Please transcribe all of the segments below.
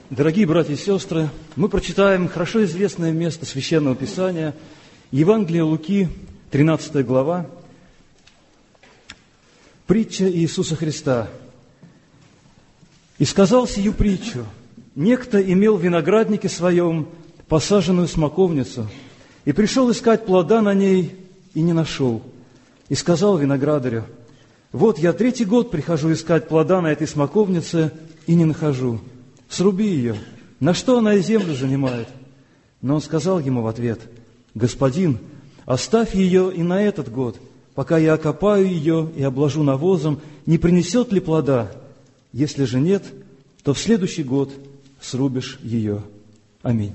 Дорогие братья и сестры, мы прочитаем хорошо известное место Священного Писания, Евангелие Луки, 13 глава, притча Иисуса Христа. «И сказал сию притчу: некто имел в винограднике своем посаженную смоковницу, и пришел искать плода на ней, и не нашел. И сказал виноградарю: вот я 3-й год прихожу искать плода на этой смоковнице, и не нахожу. Сруби ее, на что она и землю занимает? Но он сказал ему в ответ: господин, оставь ее и на этот год, пока я окопаю ее и обложу навозом, не принесет ли плода? Если же нет, то в следующий год срубишь ее». Аминь.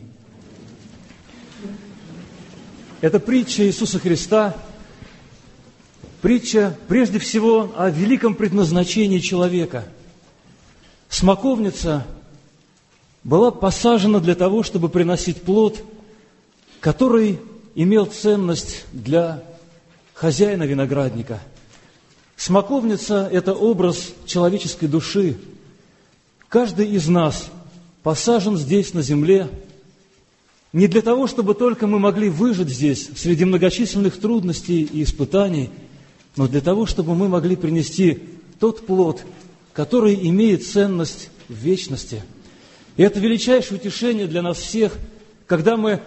Это притча Иисуса Христа, притча прежде всего о великом предназначении человека. Смоковница была посажена для того, чтобы приносить плод, который имел ценность для хозяина виноградника. Смоковница – это образ человеческой души. Каждый из нас посажен здесь, на земле, не для того, чтобы только мы могли выжить здесь среди многочисленных трудностей и испытаний, но для того, чтобы мы могли принести тот плод, который имеет ценность в вечности. И это величайшее утешение для нас всех, когда мы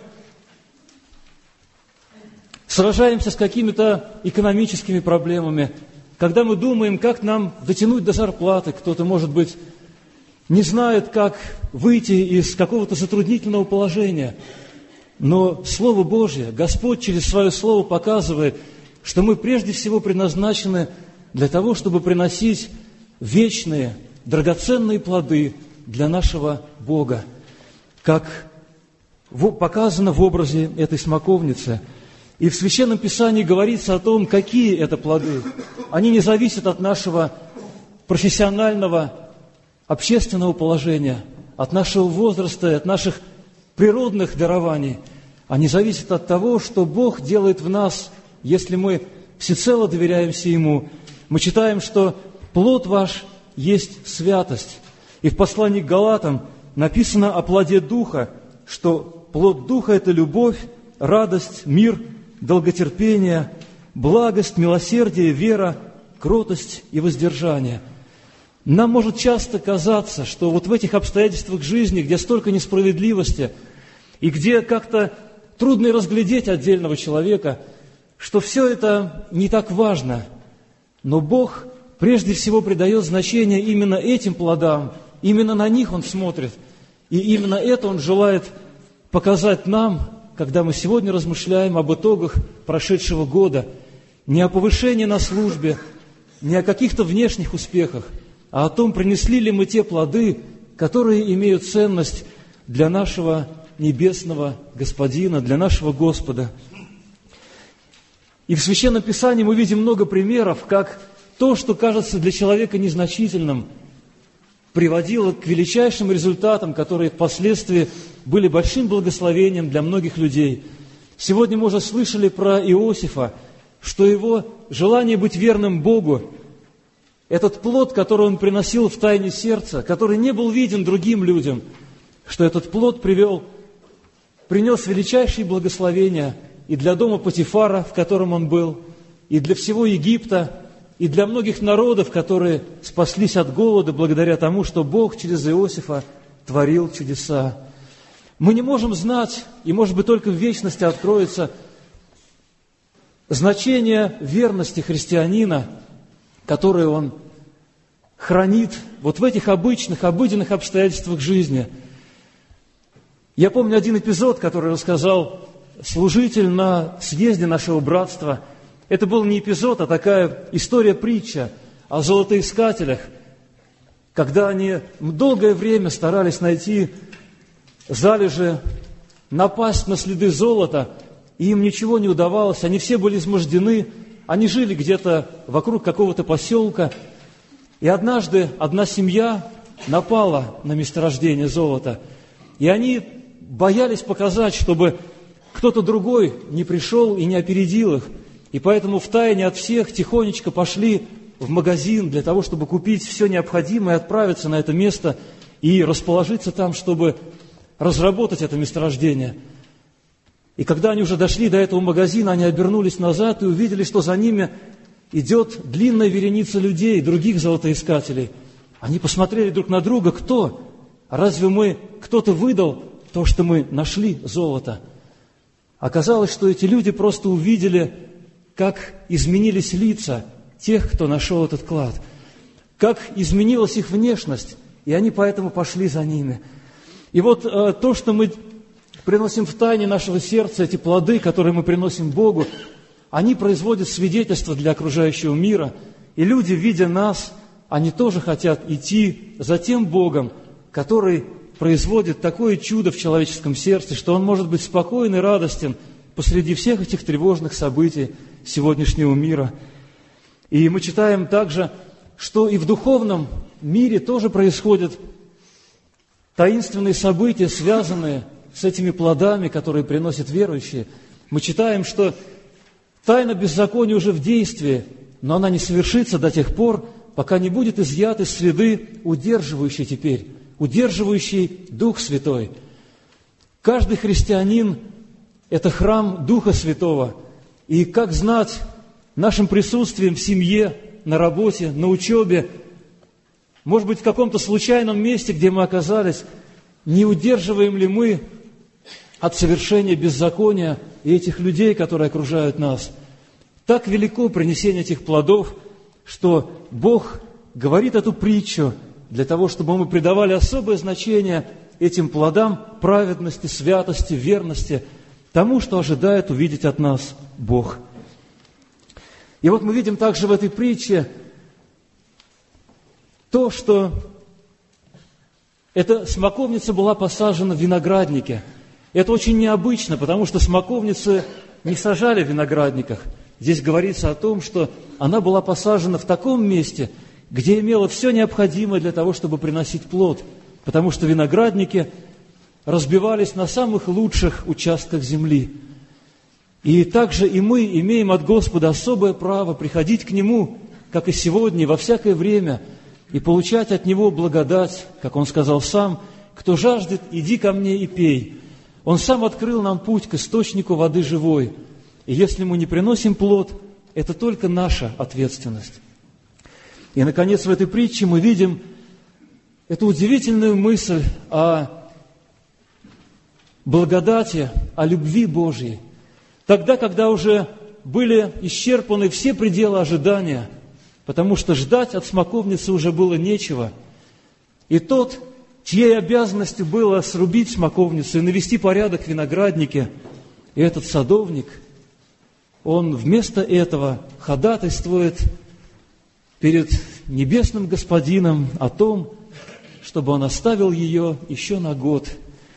сражаемся с какими-то экономическими проблемами, когда мы думаем, как нам дотянуть до зарплаты, кто-то, может быть, не знает, как выйти из какого-то затруднительного положения. Но Слово Божье, Господь через Свое Слово показывает, что мы прежде всего предназначены для того, чтобы приносить вечные, драгоценные плоды для нашего Бога, как показано в образе этой смоковницы. И в Священном Писании говорится о том, какие это плоды. Они не зависят от нашего профессионального, общественного положения, от нашего возраста, от наших природных дарований. Они зависят от того, что Бог делает в нас, если мы всецело доверяемся Ему. Мы читаем, что плод ваш есть святость. И в послании к Галатам написано о плоде Духа, что плод Духа – это любовь, радость, мир, долготерпение, благость, милосердие, вера, кротость и воздержание. Нам может часто казаться, что вот в этих обстоятельствах жизни, где столько несправедливости, и где как-то трудно разглядеть отдельного человека, что все это не так важно. Но Бог прежде всего придает значение именно этим плодам, именно на них Он смотрит. И именно это Он желает показать нам, когда мы сегодня размышляем об итогах прошедшего года. Не о повышении на службе, не о каких-то внешних успехах, а о том, принесли ли мы те плоды, которые имеют ценность для нашего небесного Господина, для нашего Господа. И в Священном Писании мы видим много примеров, как то, что кажется для человека незначительным, приводило к величайшим результатам, которые впоследствии были большим благословением для многих людей. Сегодня мы уже слышали про Иосифа, что его желание быть верным Богу, этот плод, который он приносил в тайне сердца, который не был виден другим людям, что этот плод принес величайшие благословения и для дома Потифара, в котором он был, и для всего Египта, и для многих народов, которые спаслись от голода благодаря тому, что Бог через Иосифа творил чудеса. Мы не можем знать, и, может быть, только в вечности откроется значение верности христианина, которое он хранит вот в этих обычных, обыденных обстоятельствах жизни. Я помню один эпизод, который рассказал служитель на съезде нашего братства. Это был не эпизод, а такая история-притча о золотоискателях, когда они долгое время старались найти залежи, напасть на следы золота, и им ничего не удавалось, они все были измождены, они жили где-то вокруг какого-то поселка, и однажды одна семья напала на месторождение золота, и они боялись показать, чтобы кто-то другой не пришел и не опередил их. И поэтому втайне от всех тихонечко пошли в магазин для того, чтобы купить все необходимое и отправиться на это место и расположиться там, чтобы разработать это месторождение. И когда они уже дошли до этого магазина, они обернулись назад и увидели, что за ними идет длинная вереница людей, других золотоискателей. Они посмотрели друг на друга: кто? Разве кто-то выдал то, что мы нашли золото? Оказалось, что эти люди просто увидели, как изменились лица тех, кто нашел этот клад, как изменилась их внешность, и они поэтому пошли за ними. И вот то, что мы приносим в тайне нашего сердца, эти плоды, которые мы приносим Богу, они производят свидетельство для окружающего мира, и люди, видя нас, они тоже хотят идти за тем Богом, который производит такое чудо в человеческом сердце, что он может быть спокоен и радостен посреди всех этих тревожных событий сегодняшнего мира. И мы читаем также, что и в духовном мире тоже происходят таинственные события, связанные с этими плодами, которые приносят верующие. Мы читаем, что тайна беззакония уже в действии, но она не совершится до тех пор, пока не будет изъят из среды удерживающий Дух Святой. Каждый христианин – это храм Духа Святого. И как знать нашим присутствием в семье, на работе, на учебе, может быть, в каком-то случайном месте, где мы оказались, не удерживаем ли мы от совершения беззакония и этих людей, которые окружают нас? Так велико принесение этих плодов, что Бог говорит эту притчу для того, чтобы мы придавали особое значение этим плодам праведности, святости, верности, тому, что ожидает увидеть от нас Бог. И вот мы видим также в этой притче то, что эта смоковница была посажена в винограднике. Это очень необычно, потому что смоковницы не сажали в виноградниках. Здесь говорится о том, что она была посажена в таком месте, где имела все необходимое для того, чтобы приносить плод, потому что виноградники разбивались на самых лучших участках земли. И также и мы имеем от Господа особое право приходить к Нему, как и сегодня, во всякое время, и получать от Него благодать, как Он сказал сам: «Кто жаждет, иди ко мне и пей». Он сам открыл нам путь к источнику воды живой. И если мы не приносим плод, это только наша ответственность. И, наконец, в этой притче мы видим эту удивительную мысль о благодати, о любви Божьей. Тогда, когда уже были исчерпаны все пределы ожидания, потому что ждать от смоковницы уже было нечего. И тот, чьей обязанностью было срубить смоковницу и навести порядок в винограднике, и этот садовник, он вместо этого ходатайствует перед небесным Господином о том, чтобы он оставил ее еще на год.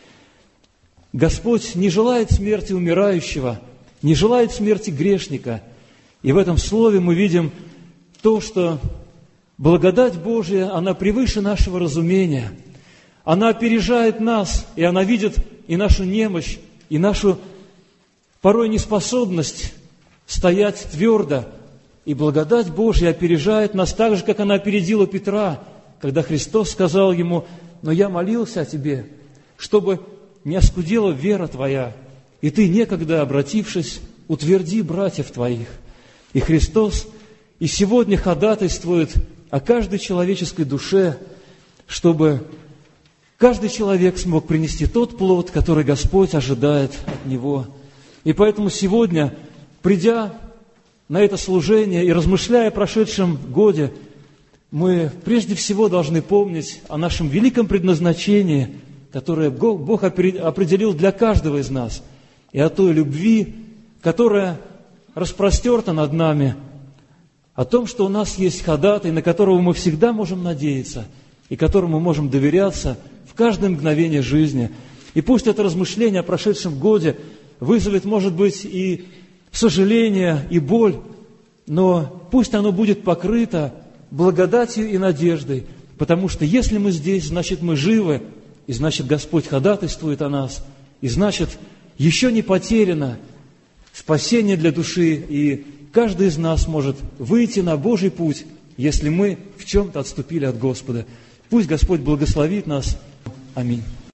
Господь не желает смерти умирающего, не желает смерти грешника. И в этом слове мы видим то, что благодать Божия, она превыше нашего разумения. Она опережает нас, и она видит и нашу немощь, и нашу порой неспособность стоять твердо. И благодать Божья опережает нас так же, как она опередила Петра, когда Христос сказал ему: «Но я молился о тебе, чтобы не оскудела вера твоя, и ты, некогда обратившись, утверди братьев твоих». И Христос и сегодня ходатайствует о каждой человеческой душе, чтобы каждый человек смог принести тот плод, который Господь ожидает от него. И поэтому сегодня, придя на это служение и размышляя о прошедшем годе, мы прежде всего должны помнить о нашем великом предназначении, которое Бог определил для каждого из нас, и о той любви, которая распростерта над нами, о том, что у нас есть ходатай, на которого мы всегда можем надеяться и которому можем доверяться в каждое мгновение жизни. И пусть это размышление о прошедшем годе вызовет, может быть, и сожаление, и боль, но пусть оно будет покрыто благодатью и надеждой, потому что если мы здесь, значит, мы живы, и значит, Господь ходатайствует о нас, и значит, еще не потеряно спасение для души, и каждый из нас может выйти на Божий путь, если мы в чем-то отступили от Господа. Пусть Господь благословит нас. Аминь.